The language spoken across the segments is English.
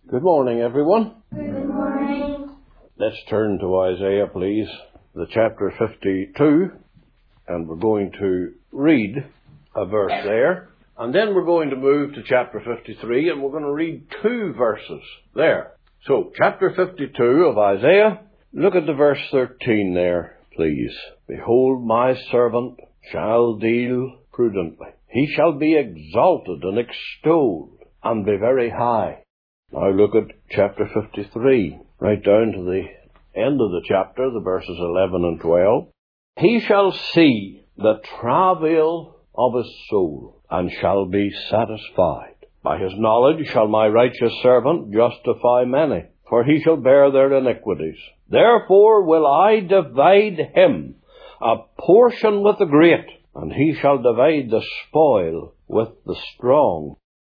Good morning, everyone. Good morning. Let's turn to Isaiah, please, the chapter 52, and we're going to read a verse there, and then we're going to move to chapter 53, and we're going to read 2 verses there. So, chapter 52 of Isaiah, look at the verse 13 there, please. Behold, my servant shall deal prudently. He shall be exalted and extolled, and be very high. Now look at chapter 53, right down to the end of the chapter, the verses 11 and 12. He shall see the travail of his soul, and shall be satisfied. By his knowledge shall my righteous servant justify many, for he shall bear their iniquities. Therefore will I divide him a portion with the great, and he shall divide the spoil with the strong,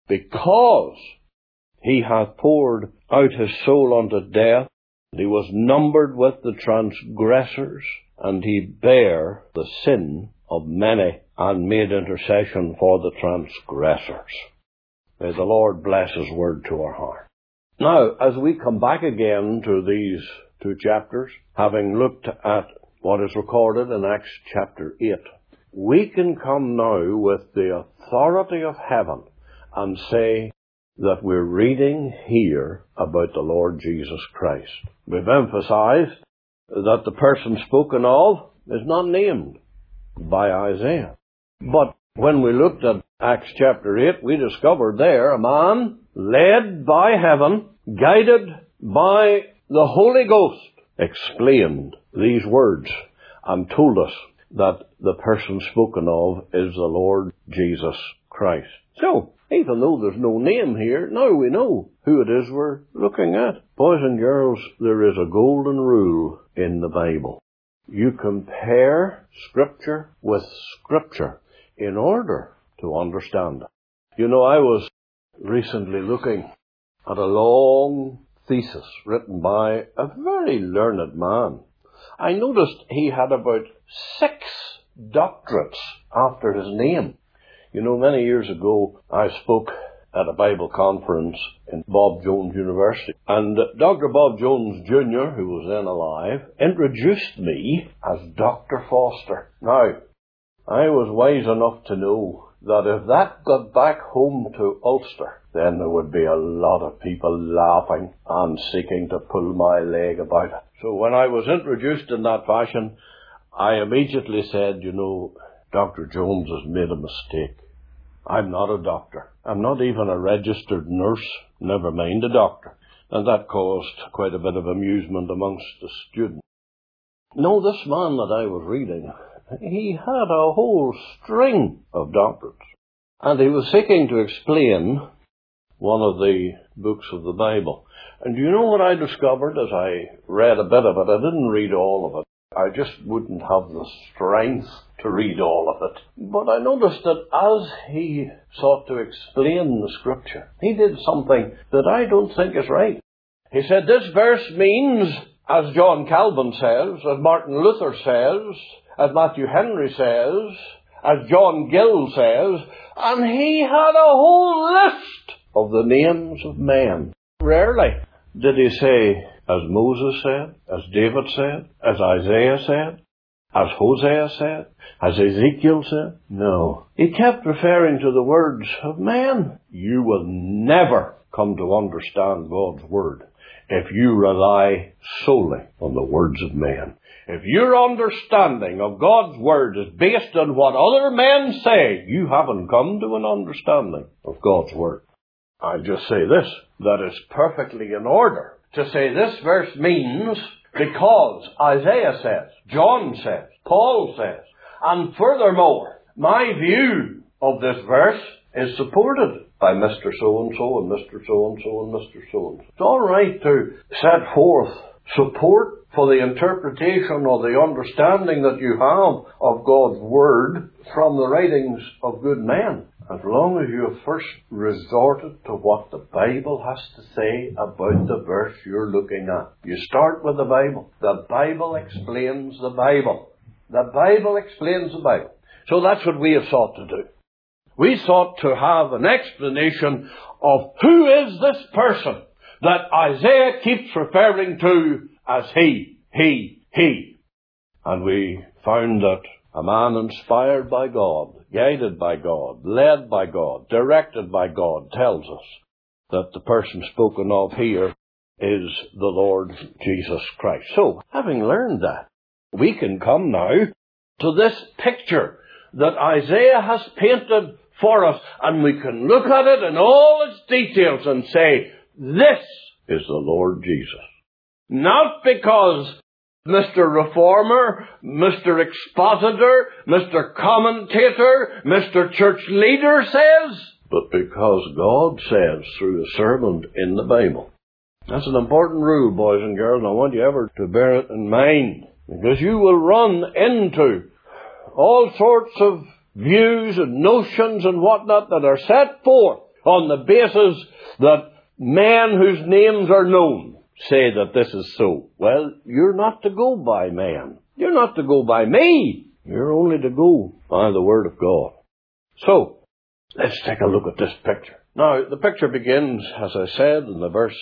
because he hath poured out his soul unto death. He was numbered with the transgressors, and he bare the sin of many, and made intercession for the transgressors. May the Lord bless his word to our heart. Now, as we come back again to these 2 chapters, having looked at what is recorded in Acts chapter 8, we can come now with the authority of heaven and say that we're reading here about the Lord Jesus Christ. We've emphasized that the person spoken of is not named by Isaiah. But when we looked at Acts chapter 8, we discovered there a man led by heaven, guided by the Holy Ghost, explained these words and told us that the person spoken of is the Lord Jesus Christ. So, even though there's no name here, now we know who it is we're looking at. Boys and girls, there is a golden rule in the Bible. You compare Scripture with Scripture in order to understand it. You know, I was recently looking at a long thesis written by a very learned man. I noticed he had about 6 doctorates after his name. You know, many years ago, I spoke at a Bible conference in Bob Jones University, and Dr. Bob Jones Jr., who was then alive, introduced me as Dr. Foster. Now, I was wise enough to know that if that got back home to Ulster, then there would be a lot of people laughing and seeking to pull my leg about it. So when I was introduced in that fashion, I immediately said, you know, Dr. Jones has made a mistake. I'm not a doctor. I'm not even a registered nurse, never mind a doctor. And that caused quite a bit of amusement amongst the students. No, this man that I was reading, he had a whole string of doctorates. And he was seeking to explain one of the books of the Bible. And do you know what I discovered as I read a bit of it? I didn't read all of it. I just wouldn't have the strength to read all of it. But I noticed that as he sought to explain the Scripture, he did something that I don't think is right. He said, this verse means, as John Calvin says, as Martin Luther says, as Matthew Henry says, as John Gill says, and he had a whole list of the names of men. Rarely did he say, as Moses said, as David said, as Isaiah said, as Hosea said, as Ezekiel said. No. He kept referring to the words of men. You will never come to understand God's Word if you rely solely on the words of men. If your understanding of God's Word is based on what other men say, you haven't come to an understanding of God's Word. I just say this, that it's perfectly in order to say this verse means because Isaiah says, John says, Paul says, and furthermore, my view of this verse is supported by Mr. So-and-so and Mr. So-and-so and Mr. So-and-so. It's all right to set forth support for the interpretation or the understanding that you have of God's Word from the writings of good men, as long as you have first resorted to what the Bible has to say about the verse you're looking at. You start with the Bible. The Bible explains the Bible. The Bible explains the Bible. So that's what we have sought to do. We sought to have an explanation of who is this person that Isaiah keeps referring to as he. And we found that a man inspired by God, guided by God, led by God, directed by God, tells us that the person spoken of here is the Lord Jesus Christ. So, having learned that, we can come now to this picture that Isaiah has painted for us, and we can look at it in all its details and say, this is the Lord Jesus. Not because Mr. Reformer, Mr. Expositor, Mr. Commentator, Mr. Church Leader says, but because God says through a servant in the Bible. That's an important rule, boys and girls, and I want you ever to bear it in mind, because you will run into all sorts of views and notions and whatnot that are set forth on the basis that men whose names are known say that this is so. Well, you're not to go by man. You're not to go by me. You're only to go by the Word of God. So, let's take a look at this picture. Now, the picture begins, as I said, in the verse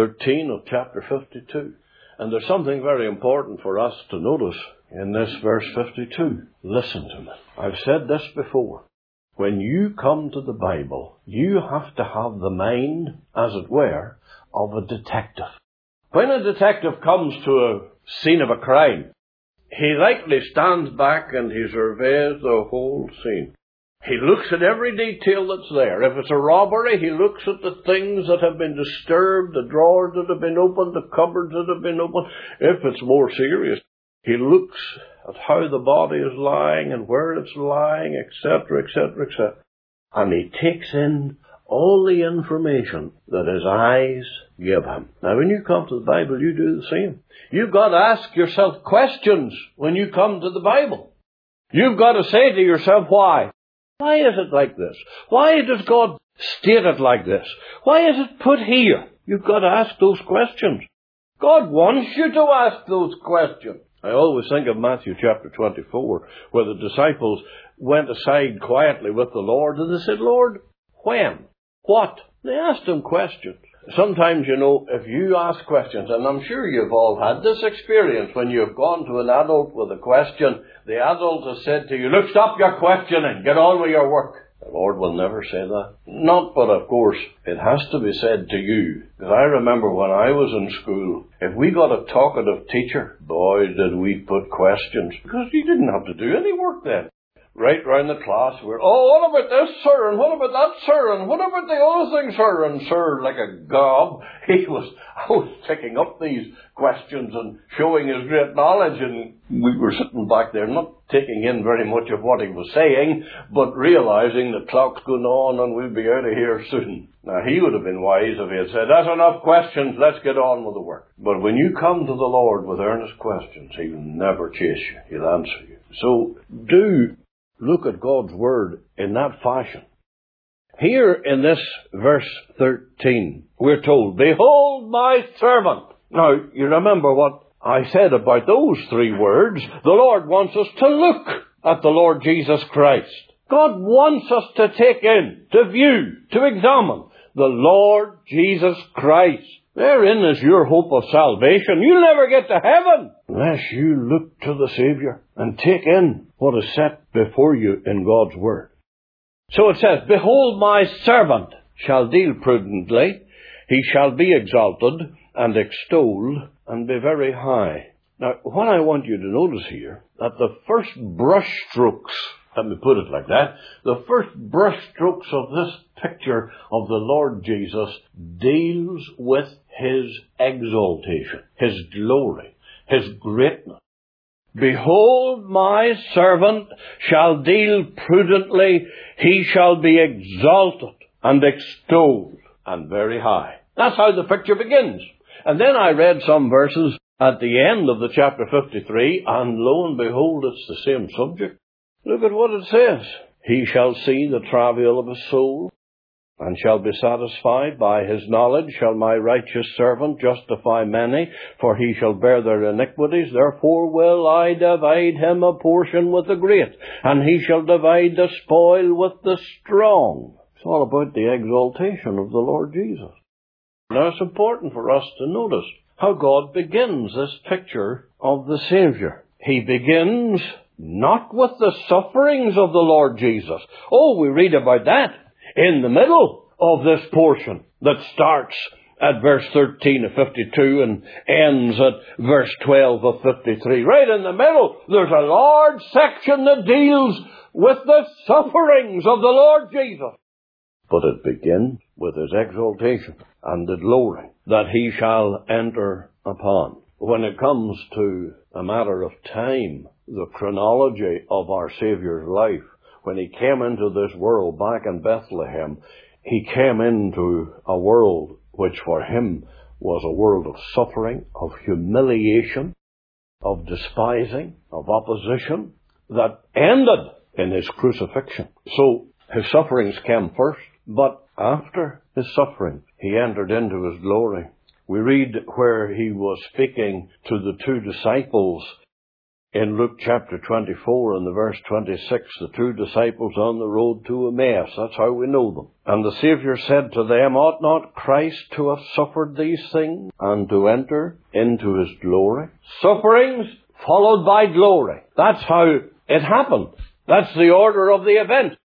13 of chapter 52. And there's something very important for us to notice in this verse 52. Listen to me. I've said this before. When you come to the Bible, you have to have the mind, as it were, of a detective. When a detective comes to a scene of a crime, he likely stands back and he surveys the whole scene. He looks at every detail that's there. If it's a robbery, he looks at the things that have been disturbed, the drawers that have been opened, the cupboards that have been opened. If it's more serious, he looks at how the body is lying and where it's lying, etc., etc., etc. And he takes in all the information that his eyes give him. Now, when you come to the Bible, you do the same. You've got to ask yourself questions when you come to the Bible. You've got to say to yourself, why? Why is it like this? Why does God state it like this? Why is it put here? You've got to ask those questions. God wants you to ask those questions. I always think of Matthew chapter 24, where the disciples went aside quietly with the Lord, and they said, Lord, when? What? They asked him questions. Sometimes, if you ask questions, and I'm sure you've all had this experience, when you've gone to an adult with a question, the adult has said to you, look, stop your questioning, get on with your work. The Lord will never say that. Not, but of course, it has to be said to you. Because I remember when I was in school, if we got a talkative teacher, boy, did we put questions. Because you didn't have to do any work then. Right round the class, we're, what about this, sir, and what about that, sir, and what about the other thing, sir, and sir, like a gob, I was picking up these questions and showing his great knowledge, and we were sitting back there, not taking in very much of what he was saying, but realizing the clock's going on and we'll be out of here soon. Now, he would have been wise if he had said, that's enough questions, let's get on with the work. But when you come to the Lord with earnest questions, he'll never chase you, he'll answer you. So, do look at God's Word in that fashion. Here in this verse 13, we're told, behold my servant. Now, you remember what I said about those three words. The Lord wants us to look at the Lord Jesus Christ. God wants us to take in, to view, to examine the Lord Jesus Christ. Therein is your hope of salvation. You'll never get to heaven unless you look to the Savior and take in what is set before you in God's Word. So it says, behold, my servant shall deal prudently. He shall be exalted and extolled and be very high. Now, what I want you to notice here, that the first brush strokes, let me put it like that, the first brush strokes of this picture of the Lord Jesus deals with his exaltation, his glory, his greatness. Behold, my servant shall deal prudently, he shall be exalted and extolled and very high. That's how the picture begins. And then I read some verses at the end of the chapter 53, and lo and behold, it's the same subject. Look at what it says. He shall see the travail of his soul, and shall be satisfied. By his knowledge shall my righteous servant justify many, for he shall bear their iniquities. Therefore will I divide him a portion with the great, and he shall divide the spoil with the strong. It's all about the exaltation of the Lord Jesus. Now it's important for us to notice how God begins this picture of the Saviour. He begins not with the sufferings of the Lord Jesus. Oh, we read about that in the middle of this portion that starts at verse 13 of 52 and ends at verse 12 of 53. Right in the middle, there's a large section that deals with the sufferings of the Lord Jesus. But it begins with his exaltation and the glory that he shall enter upon. When it comes to a matter of time, the chronology of our Saviour's life, when he came into this world back in Bethlehem, he came into a world which for him was a world of suffering, of humiliation, of despising, of opposition, that ended in his crucifixion. So his sufferings came first, but after his suffering, he entered into his glory. We read where he was speaking to the two disciples in Luke chapter 24 and the verse 26, the two disciples on the road to Emmaus. That's how we know them. And the Saviour said to them, ought not Christ to have suffered these things and to enter into his glory? Sufferings followed by glory. That's how it happened. That's the order of the event.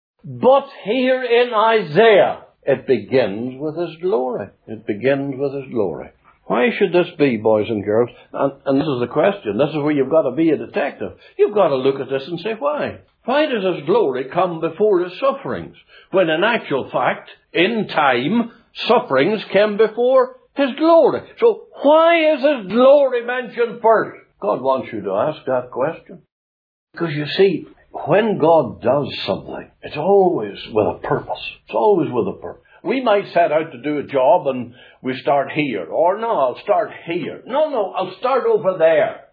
But here in Isaiah, it begins with his glory. It begins with his glory. Why should this be, boys and girls? And this is the question. This is where you've got to be a detective. You've got to look at this and say, why? Why does his glory come before his sufferings? When in actual fact, in time, sufferings came before his glory. So why is his glory mentioned first? God wants you to ask that question. Because you see, when God does something, it's always with a purpose. It's always with a purpose. We might set out to do a job and we start here. Or no, I'll start here. No, I'll start over there.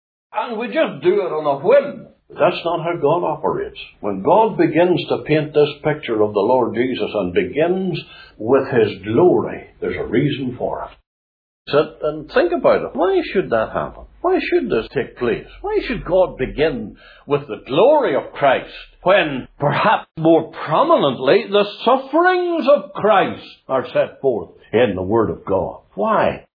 And we just do it on a whim. That's not how God operates. When God begins to paint this picture of the Lord Jesus and begins with his glory, there's a reason for it. Sit and think about it. Why should that happen? Why should this take place? Why should God begin with the glory of Christ when, perhaps more prominently, the sufferings of Christ are set forth in the Word of God? Why?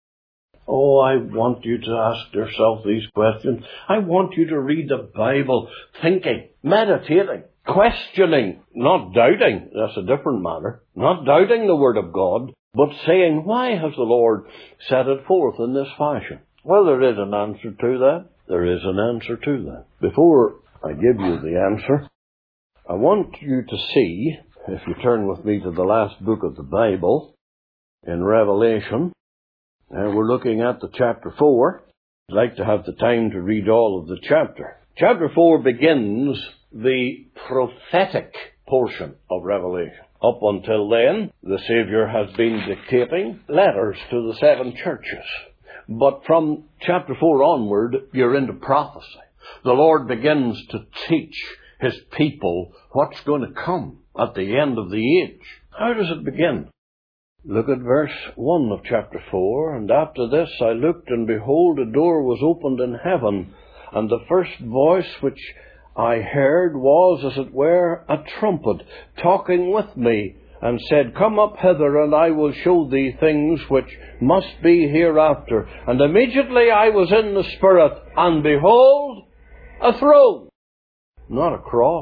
Oh, I want you to ask yourself these questions. I want you to read the Bible thinking, meditating, questioning, not doubting. That's a different matter. Not doubting the Word of God, but saying, why has the Lord set it forth in this fashion? Well, there is an answer to that. There is an answer to that. Before I give you the answer, I want you to see, if you turn with me to the last book of the Bible, in Revelation, and we're looking at the chapter 4. I'd like to have the time to read all of the chapter. Chapter 4 begins the prophetic portion of Revelation. Up until then, the Saviour has been dictating letters to the 7 churches. But from chapter 4 onward, you're into prophecy. The Lord begins to teach his people what's going to come at the end of the age. How does it begin? Look at verse 1 of chapter 4. And after this I looked, and behold, a door was opened in heaven, and the first voice which I heard was, as it were, a trumpet, talking with me, and said, Come up hither, and I will show thee things which must be hereafter. And immediately I was in the Spirit, and behold, a throne. Not a cross,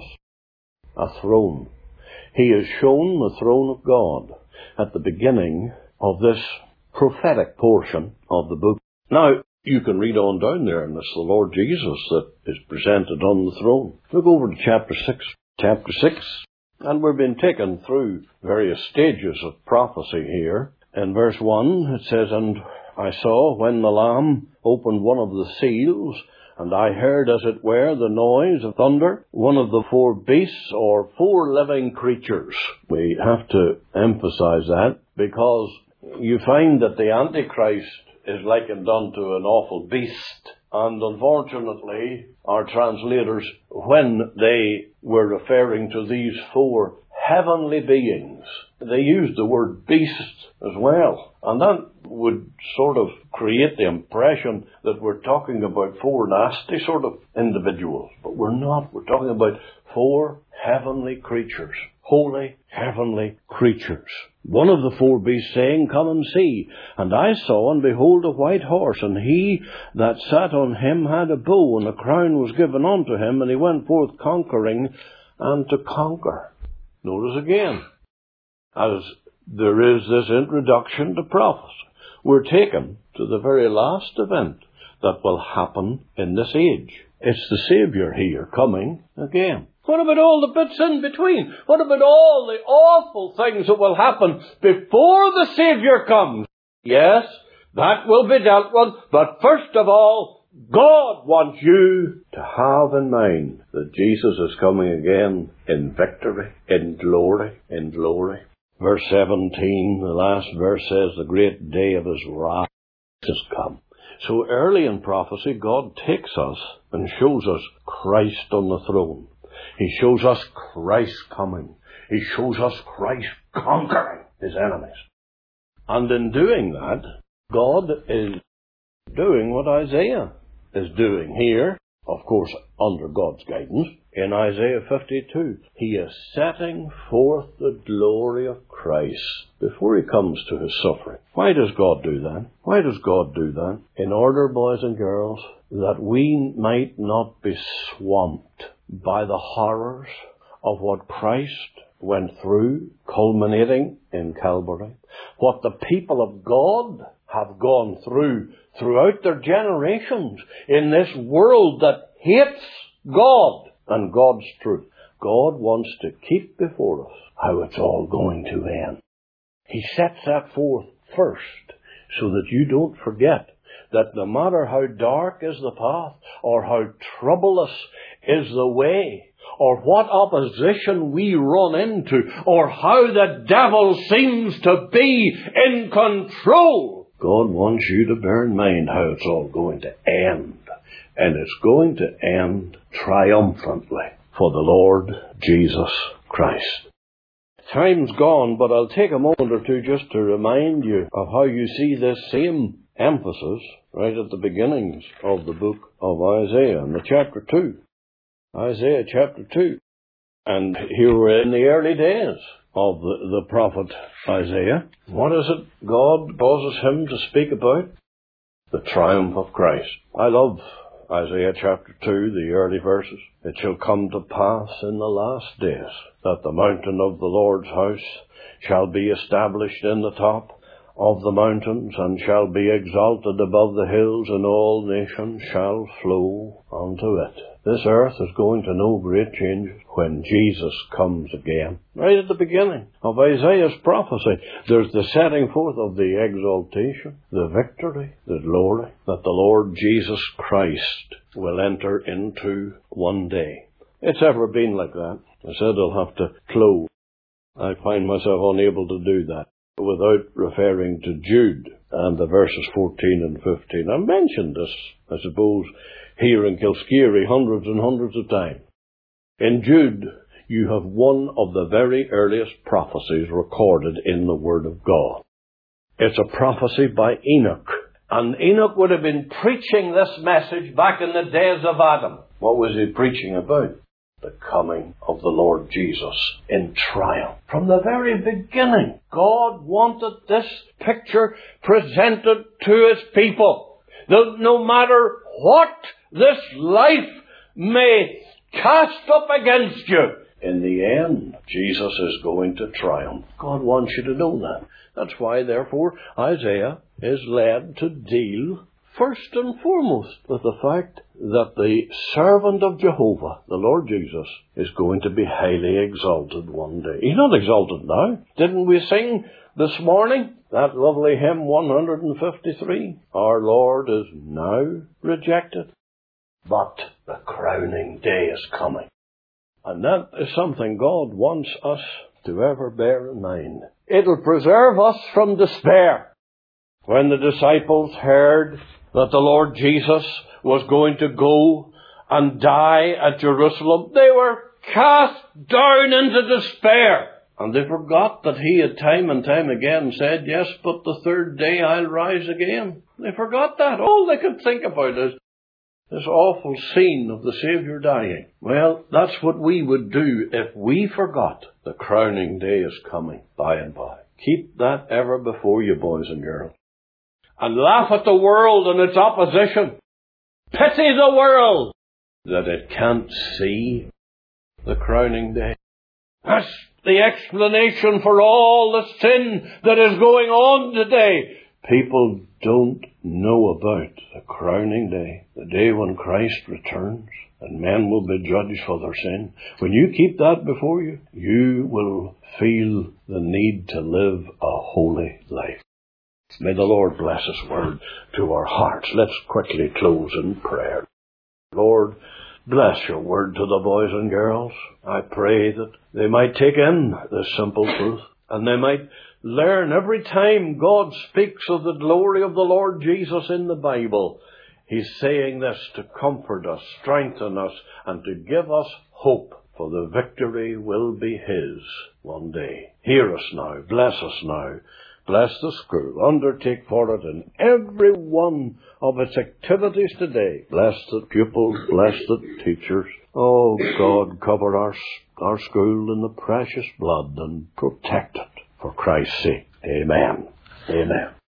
a throne. He is shown the throne of God at the beginning of this prophetic portion of the book. Now, you can read on down there, and it's the Lord Jesus that is presented on the throne. Look over to chapter 6. Chapter 6. And we've been taken through various stages of prophecy here. In verse 1, it says, And I saw when the Lamb opened one of the seals, and I heard, as it were, the noise of thunder, one of the 4 beasts, or 4 living creatures. We have to emphasize that, because you find that the Antichrist is likened unto an awful beast. And unfortunately, our translators, when they were referring to these 4 heavenly beings, they used the word beast as well. And that would sort of create the impression that we're talking about 4 nasty sort of individuals. But we're not. We're talking about 4 heavenly creatures. Holy heavenly creatures. one of the four beasts, saying, Come and see. And I saw, and behold, a white horse, and he that sat on him had a bow, and a crown was given unto him, and he went forth conquering and to conquer. Notice again, as there is this introduction to prophecy, we're taken to the very last event that will happen in this age. It's the Saviour here coming again. What about all the bits in between? What about all the awful things that will happen before the Saviour comes? Yes, that will be dealt with, but first of all, God wants you to have in mind that Jesus is coming again in victory, in glory, in glory. Verse 17, the last verse says, the great day of his wrath has come. So early in prophecy, God takes us and shows us Christ on the throne. He shows us Christ coming. He shows us Christ conquering his enemies. And in doing that, God is doing what Isaiah is doing here, of course, under God's guidance. In Isaiah 52, he is setting forth the glory of Christ before he comes to his suffering. Why does God do that? Why does God do that? In order, boys and girls, that we might not be swamped by the horrors of what Christ went through, culminating in Calvary, what the people of God have gone through throughout their generations in this world that hates God and God's truth. God wants to keep before us how it's all going to end. He sets that forth first so that you don't forget that no matter how dark is the path, or how troublous is the way, or what opposition we run into, or how the devil seems to be in control, God wants you to bear in mind how it's all going to end. And it's going to end triumphantly for the Lord Jesus Christ. Time's gone, but I'll take a moment or two just to remind you of how you see this same emphasis right at the beginnings of the book of Isaiah, in the chapter 2. Isaiah chapter 2. And here we're in the early days of the prophet Isaiah. What is it God causes him to speak about? The triumph of Christ. I love Isaiah chapter 2, the early verses. It shall come to pass in the last days that the mountain of the Lord's house shall be established in the top of the mountains, and shall be exalted above the hills, and all nations shall flow unto it. This earth is going to know great changes when Jesus comes again. Right at the beginning of Isaiah's prophecy, there's the setting forth of the exaltation, the victory, the glory that the Lord Jesus Christ will enter into one day. It's ever been like that. I said I'll have to close. I find myself unable to do that without referring to Jude and the verses 14 and 15. I mentioned this, I suppose, here in Kilskeery hundreds and hundreds of times. In Jude, you have one of the very earliest prophecies recorded in the Word of God. It's a prophecy by Enoch. And Enoch would have been preaching this message back in the days of Adam. What was he preaching about? The coming of the Lord Jesus in triumph. From the very beginning, God wanted this picture presented to his people. That no matter what this life may cast up against you, in the end, Jesus is going to triumph. God wants you to know that. That's why, therefore, Isaiah is led to deal first and foremost with the fact that the servant of Jehovah, the Lord Jesus, is going to be highly exalted one day. He's not exalted now. Didn't we sing this morning that lovely hymn 153? Our Lord is now rejected, but the crowning day is coming. And that is something God wants us to ever bear in mind. It'll preserve us from despair. When the disciples heard that the Lord Jesus was going to go and die at Jerusalem, they were cast down into despair. And they forgot that he had time and time again said, yes, but the third day I'll rise again. They forgot that. All they could think about is this awful scene of the Saviour dying. Well, that's what we would do if we forgot the crowning day is coming by and by. Keep that ever before you, boys and girls. And laugh at the world and its opposition. Pity the world that it can't see the crowning day. That's the explanation for all the sin that is going on today. People don't know about the crowning day, the day when Christ returns and men will be judged for their sin. When you keep that before you, you will feel the need to live a holy life. May the Lord bless His word to our hearts. Let's quickly close in prayer. Lord, bless your word to the boys and girls. I pray that they might take in this simple truth, and they might learn every time God speaks of the glory of the Lord Jesus in the Bible. He's saying this to comfort us, strengthen us, and to give us hope, for the victory will be His one day. Hear us now, bless us now. Bless the school. Undertake for it in every one of its activities today. Bless the pupils. Bless the teachers. Oh, God, cover our school in the precious blood and protect it for Christ's sake. Amen. Amen.